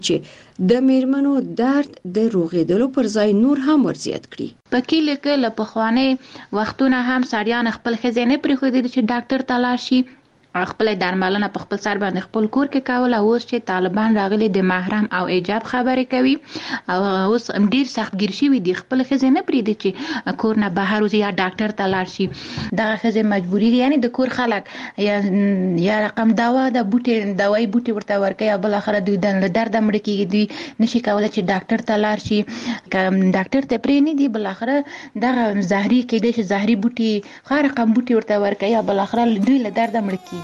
چې د میرمنو درد د روغېدلو پر ځای نور هم ورزیات کړي. په کلی کې له پخواني وختونه هم سړیان خپل ښځې نه پرېښودې چې ډاکټر ته لاړ شي، خپل درملنه په خپل سر باندې خپل کور کې کوله. اوس چې طالبان راغلي د محرم او ایجاب خبرې کوي او اوس ډیر سختګیر شوي دي، خپل ښځې نه پرېږدي چې کور نه بهر وځي یا ډاکټر ته لاړ شي. دغه ښځې مجبوري دي، یعنې د کور خلک یا رقم دوا د دوایي بوټي ورته ورکوي او بالاخره دوی له درده مړه کېږي، دوی نشي کولی چې ډاکټر ته لاړ شي. که ډاکټر ته پرې نه دي، بالاخره دغه زهري کېدای شي زهري بوټي ښه رقم بوټي ورته ورکوي او بالاخره دوی له درده مړه کېږي.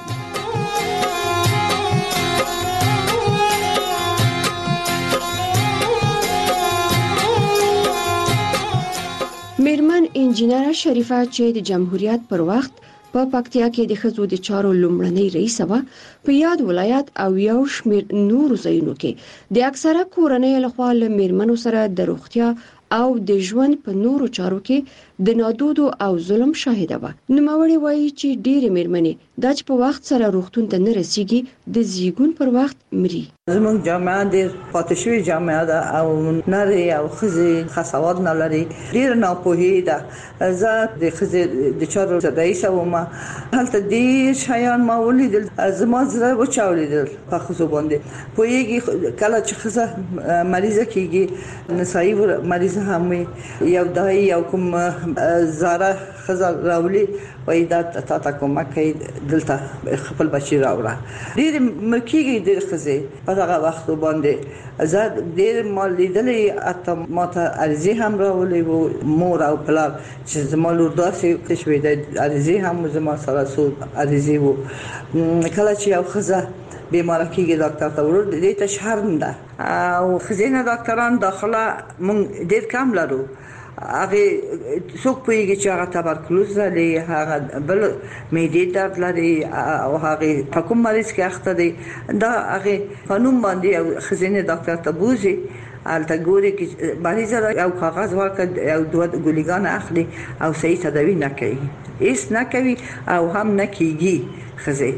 میرمن انجینر شریفه چې د جمهوریت پر وخت په پکتیا کې د ښځو د چارو لومړنۍ رئیسه وه، په یاد ولایت او یو شمېر نورو ځایونو کې د اکثره کورنیو لخوا له میرمنو سره د روغتیا او د ژوند په نورو چارو کې د نادودو او ظلم شاهده وه. نوموړې وایي چې ډېرې میرمنې دا چې په وخت سره روغتون ته نه رسیږي د زیږون پر وخت مري. زموږ جامعه ډېر پاتې شوې جامعه ده او نرۍ او ښځې ښه سواد نه لري، ډېره ناپوهي ده. زه د ښځې د چارو رئیسه وم، هلته ډېر شیان ما ولیدل، زما زړه وچاودېدل په ښځو باندې. پوهېږي کله چې ښځه مریضه کېږي، نسایي مریضه هم وي، یو دای یو کوم زاره ښځه راولي وایي دا تا ته کومک کوي، دلته خپل بچي راوړه. ډېرې مړه کېږي ډېرې ښځې په دغه وختو باندې. زه ډېر ما لیدلې، حتی ما ته عریضې هم راولې وو، مور او پلار چې زما لور داسې شوې ده، عریضې هم زما سره څو عریضې وو. کله چې یو ښځه بیماره کېږي ډاکټر ته ورو، دې ته شرم ده او ښځینه ډاکټران داخله موږ ډېر کم لرو. هغه څوک پوهیږي چې هغه تبرکلوز لري، هغه بل معدې درد لري او هغه په کوم مریض کې اخته دي، دا هغه قانون باندې او ښځینه ډاکټر ته بوزي. البته ګوري چې مریض او کاغذ ورکړي او دوه ګولګان اخلي او صحیح تداوی نه کوي، هیڅ نه کوي او هم نه کیږي. ښځې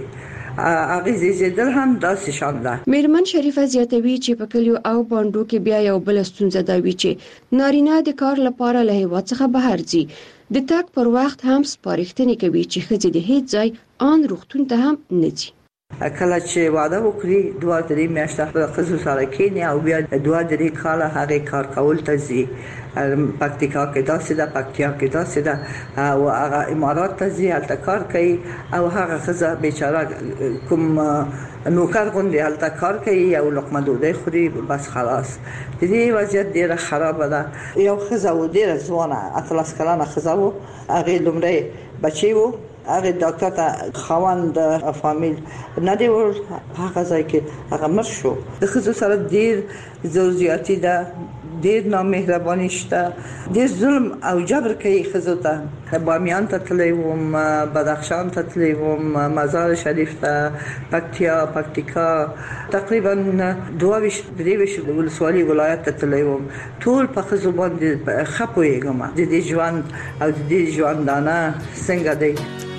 هغه زیږیدل هم داسې شان ده. میرمن شریفه زیاتوي چې په کلیو او بانډو کې بیا یو بل ستونزه دا وی چې نارینه د کار لپاره له هیواد څخه بهر ځي، د تګ پر وخت هم سپارښتنې کوي چې ښځې د هیڅ ځای ان روغتون ته هم نه ځي. کله چې واده وکړي 2-3 میاشتې په ښځو سره کېني او بیا 2-3 کاله هغه کار کول ته ځي. پکتیکا کې داسې ده، پکتیا کې داسې ده او هغه امارات ته ځي، هلته کار کوي او هغه ښځه بیچاره کوم نوکر غوندې هلته کار کوي، یو لقمه ډوډۍ خوري، بس خلاص. د دې وضعیت ډېره خرابه ده. یو ښځه و ډېره ځوانه 18 کلنه ښځه و، هغې لومړی بچی و، هغه ډاکټر ته خاوند فامیل نه دی ور هغه ځای کې هغه مر شو. د ښځو سره ډېر زوجیاتي ده، ډېر نامهرباني شته، ډېر ظلم او جبر کوي ښځو ته. بامیان ته تللی وم، بدخشان ته تللی وم، مزار شریف ته، پکتیکا، تقریبا 22 ولسوالي ولایت ته تللی وم. ټول په ښځو باندې ښه پوهېږم د دې ژوند او د دې ژوندانه څنګه دی.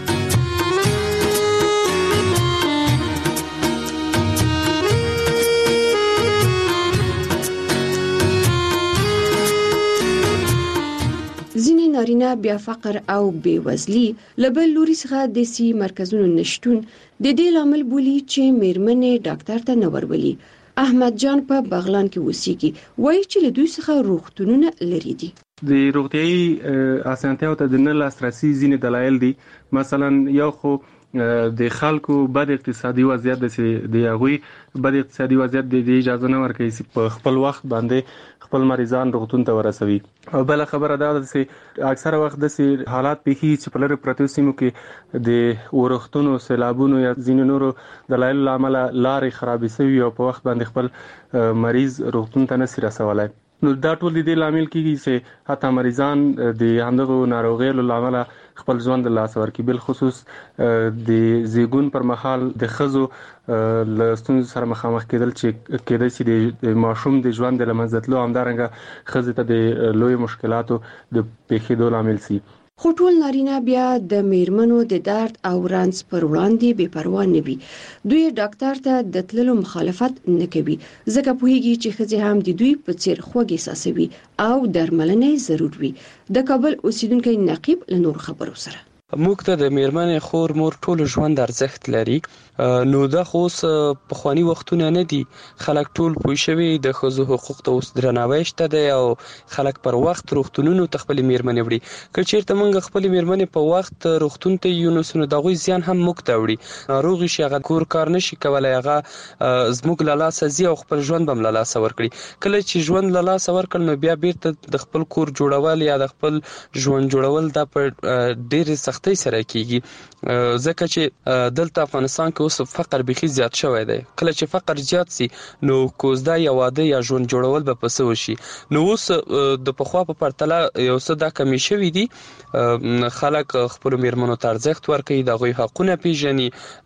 ځینې نارینه بیا فقر او بیوزلي لبل لوري څخه د سی مرکزونو نشټون د دې لامل بولی چې میرمنې ډاکټر ته نه ورولي. احمد جان په بغلان کې اوسېږي، وایي چې له دوی څخه روغتونونه لري دي. د روغتیايي اسانتیاو ته د نه لاسرسي ځینې دلایل دي. مثلا یو خو د خلکو بد اقتصادي وضعیت د هغوی بد اقتصادي وضعیت د اجازه نه ورکوي چې په خپل وخت باندې خپل مریضان روغتون ته ورسوي. او بل خبره دا ده چې اکثره وخت د حالات پیښي چې په لرې پرتو سیمو کې د ورښتونو، سیلابونو یا ځینو نورو دلایلو له امله لارې خرابې شوي او په وخت باندې خپل مریض روغتون ته نشي رسولی. نو دا ټول د دې لامل کېږي چې حتی مریضان د همدغو ناروغیو له امله خپل ژوند له لاسه ورکړي. بالخصوص د زیږون پر مهال د ښځو له ستونزو سره مخامخ کېدل چې کېدای شي د ماشوم د ژوند د له منځه تلو، همدارنګه ښځې ته د لویو مشکلاتو د پیښېدو لامل شي. خو ټول نارینه بیا د میرمنو د درد او رنځ پر وړاندې بې پروا نه وي. دوی ډاکټر ته د تللو مخالفت نه کوي ځکه پوهیږي چې ښځې هم د دوی په څیر خوږ احساسوي او درملنه ضرور وي. د کابل اوسیدونکو نقیب له نور خبرو سره موږ ته د میرمنې خور مور ټول ژوند ارزښت لري. نو دا خو په خواني وختونه نه دي. خلک ټول پوه شوي د ښځو حقوق ته اوس درناوی شته دی او خلک پر وخت روغتونونو ته خپل میرمنې وړي. که چیرته موږ خپل میرمنې په وخت روغتون ته یو نو دغه زیان هم موږ ته وړي. ناروغ شي هغه کور کار نشي کولای، هغه زموږ له لاسه زی او خپل ژوند بم له لاسه ورکړي. کله چې ژوند له لاسه ورکړ نو بیا بیرته د خپل کور جوړول یا د خپل ژوند جوړول د په ډېر سختۍ سره کیږي. ځکه چې دلته افغانستان کې اوس فقر بيخي زیات شوی دی. کله چې فقر زیات سي نو کوزدا یا واده یا ژوند جوړول به پسو شي. نو اوس د پخوا په پرتله یو څه دا کمی شوی دي. خلک خپل میرمنو ته ارزښت ورکوي، دغه حقونه پیژني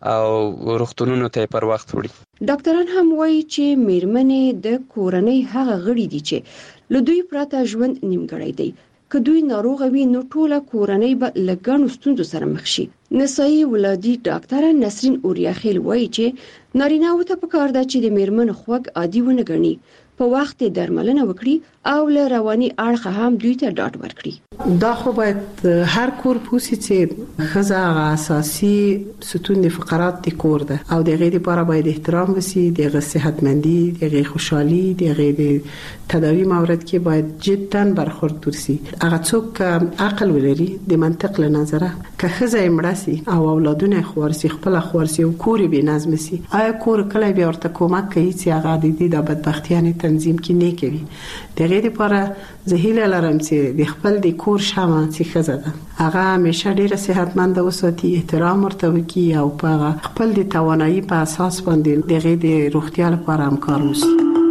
او روغتونونو ته پر وخت وړي. ډاکټران هم وایي چې میرمنې د کورنۍ هغه غړي دي چې له دوی پرته ژوند نیمګړی دی. که دوی ناروغه وي نو ټوله کورنۍ به له ګڼو ستونزو سره مخ شي. نسایي ولادي ډاکټره نسرین اوریاخیل وایي چې نارینه‌و ته پکار ده چې د میرمنو خوږ عادي ونه ګڼي، په وخت درملنه وکړي او له رواني اړخه هم دوی ته ډاډ ورکړي. دا خو باید هر کور پوسی چې ښځه اساسي ستون د فقرات د کور ده او د غیر لپاره باید احترام وسی، د صحتمندي، د خوشحالي، د تداوی مورد کې باید جدا برخورد ورسي. هغه څوک عقل ولري د منطق له نظره که ښځه امراسي او اولادونه خورسي خپل خورسي او کور به نظم سي، آیا کور کله به ورته کومک کوي چې هغه د دې د بدبختیانه تنظیم کې نه کوي. د غیر لپاره زهیله لرم چې د خپل د کور شمه چې ښځه ده هغه همیشه ډیره صحتمند وساتي، احترام ورته وکړي او په خپل د توانایي په اساس باندې د غیر د روغتیا لپاره هم کار وکړي.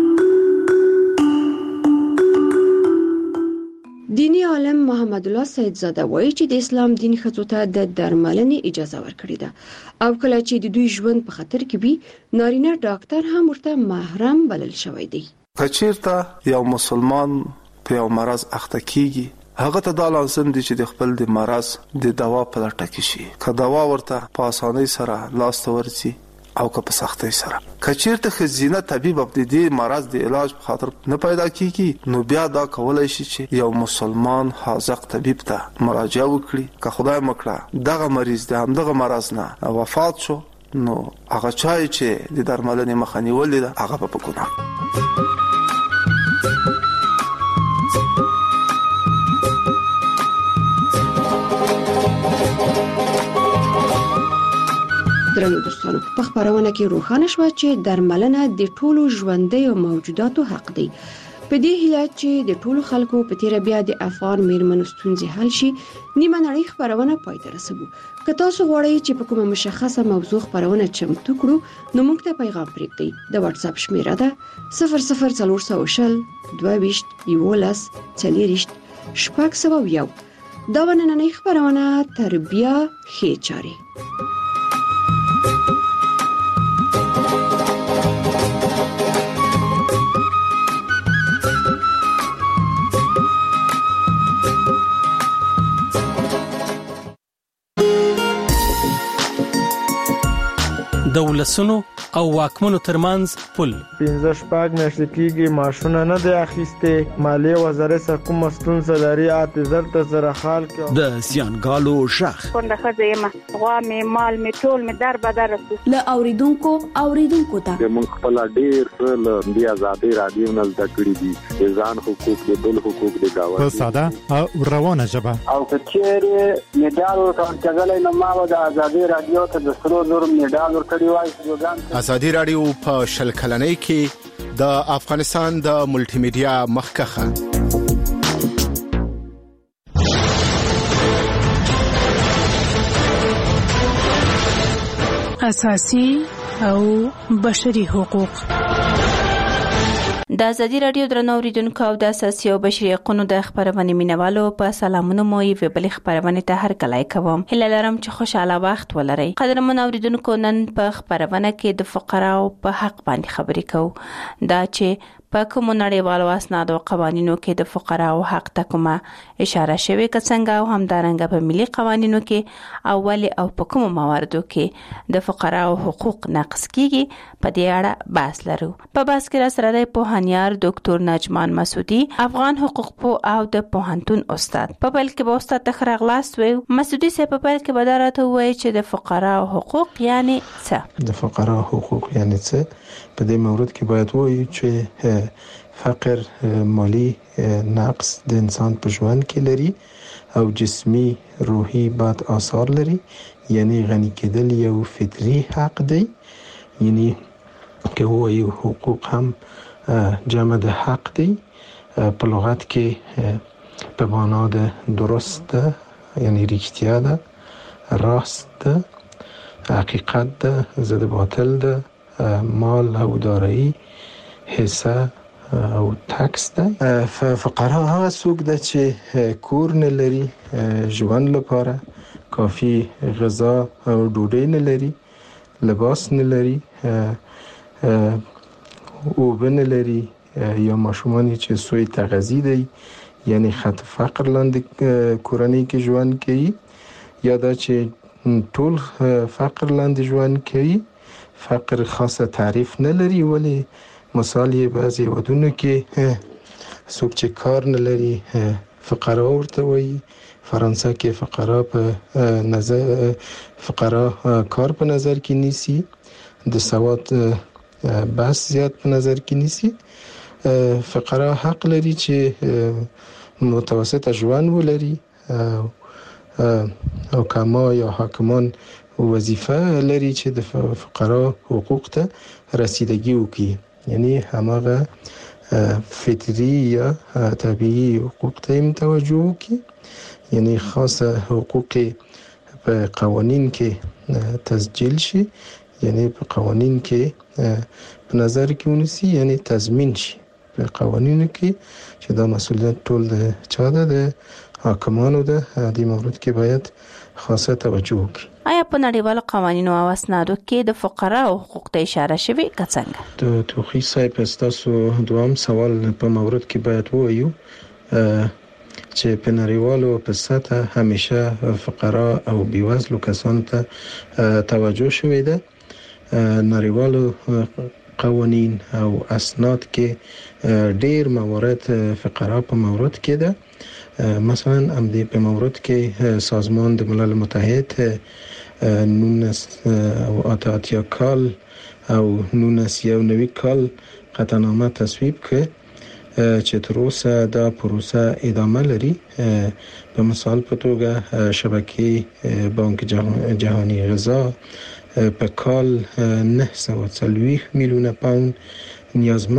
دینی عالم محمد الله سیدزاده وایي چې د اسلام دین ښځو ته د درملنې اجازه ورکړې ده او کله چې د دوی ژوند په خطر کې وي نارینه ډاکټر هم ورته محرم بلل شوی دی. کچیرته یو مسلمان په یو مرض اخته کیږي هغه ته دا لازم دي چې د خپل د مرض د دوا په لټه کې شي. که دوا ورته په اسانۍ سره لاس ته ورسي او که په سختۍ سره. کچیرته ښځینه طبيب د دې مرض د علاج په خاطر نه پیدا کیږي نو بیا دا کولای شي چې یو مسلمان حاذق طبيب ته مراجعه وکړي. که خدای مکړه دغه مریض د همدغه مرض نه وفات شو نو هغه چای چې د درملنې مخه نیولې ده هغه په ګناه. درنو دوستانو، په خبرونه کې روښانه شو چې درملنه د ټولو ژوندیو موجوداتو حق دی. په دې هیله چې د ټولو خلکو په تیر بیا د افغان میرمنو ستونزې حل شي، نیمه نړۍ خبرونه پای ته رسوو. که تاسو غواړئ چې په کومه مشخصه موضوع خبرونه چمتو کړو نو موږ ته پیغام پرېږدئ. د واتس اپ شمیره ده 00400 22 11 40 601. دا نننۍ خبرونه تربیه ښې چارې. د ولسونو او واکمنو ترمنځ پل 15 میاشتې کېږي ماشونه نه دی اخیسته. مالیه وزارت سره کوم ستونزه لري اته ته سره حال کې د سیانګالو شخ څنګه خزه ما غوا می مال می ټول می در بدر له اوریدونکو ته موږ خپل ډیر څه د آزادي رادیو نه زده کړی دي، ځان حقوق دي، بل حقوق دي گاوه په ساده او روانه ژبه. او کچېره میډال ورکړل نو ما د آزادي رادیو ته د سرو زور میډال ورکړی. آزادي رادیو په شل کلنۍ کې د افغانستان د ملټي میډیا مخکخه اساسي او بشري حقوق. د ازادي رادیو درنو اوریدونکو او د اساسي او بشري حقوقو د خبرونې مینوالو په سلامونه مو یې بل خبرونه ته هر کله کوم. هله لرم چې خوشاله وخت ولرئ. قدرمن اوریدونکو، نن په خبرونه کې د فقراو په حق باندې خبرې کوو. دا چې په کوم نړیوالو اسنادو قوانینو کې د فقراو حق ته کومه اشاره شوی کڅنګ او همدارنګه په ملي قوانینو کې اول او په کوم مواردو کې د فقراو حقوق نقض کیږي په دې اړه بحث لرو. په بحث کې سره د پوهانیار ډاکټر نجمان مسعودي افغان حقوق پوه او د پوهنتون استاد په بل کې به استاد تخرغلاست وي. مسعودي صاحب په بل کې بدارته وایي چې د فقراو حقوق یعنی څه؟ د فقراو حقوق یعنی څه؟ په دې مورد کې باید وایو چې فقر مالی نقص د انسان په ژوند کې لري او جسمی روحي بد آثار لري، یعنی غنی کېدل یو فطری حق دی. یعنی که وایو حقوق هم جمع د حق دی، په لغت کې په معنا د درست ده، یعنی رښتیا ده، راست ده، حقیقت ده، ضد باطل ده، مال او دارایی، حصه او ټکس ده. فقرا هغه څوک ده چې کور نه لري، ژوند لپاره کافی غذا او ډوډۍ نه لري، لباس نه لري، اوبه نه لري، یا ماشومان چې سوی تغذیه دی، یعنی خط فقر لاندې کورنۍ کې ژوند کوي، یا دا چې ټول فقر لاندې ژوند کوي. فقر خاصه تعریف نه لري، ولی مثال یې بعضی ودونو کې څوک چې کار نه لري فقرا ورته وایي. فرانسه کې فقرا په نظر کار په نظر کې نیسي، د سواد بس زیات په نظر کې نیسي. فقرا حق لري چې متوسط ژوند ولري او کما یا حاکمان وظیفه لري چې د فقرا حقوق ته رسیدگی وکړي، یعنی هماغه فطری یا طبیعی حقوق ته توجه وکړي. یعنی خاصه حقوق په قوانین کې تسجیل شي، یعنی په قوانین کې په نظر کې ونیسي، یعنی تضمین شي په قوانینو کې چې دا مسؤلیت ټول د چا ده، د حاکمانو ده. دې مورد کې باید خاصه توجه وکړي. آیا په نړیوالو قوانینو او اسنادو کې د فقراو حقوق ته اشاره شوی کڅنګ؟ د توخی صاحب تاسو دوام سوال په مورد کې باید وایو چې په نړیوالو په سطح همیشه فقرا او بیوزلو کسانو ته توجه شوی ده. نړیوالو قوانین او اسناد کې ډیر موارد فقرا په مورد کې ده. مثلا هم دې په مورد کې سازمان د ملل متحد 1988 کال او 1990 کال قطعنامه تصویب کړ چې تر اوسه دا پروسه ادامه لري. په مثال په توګه شبکه بانک جهانی غذا په کال 940 میلیون پوند نیازمند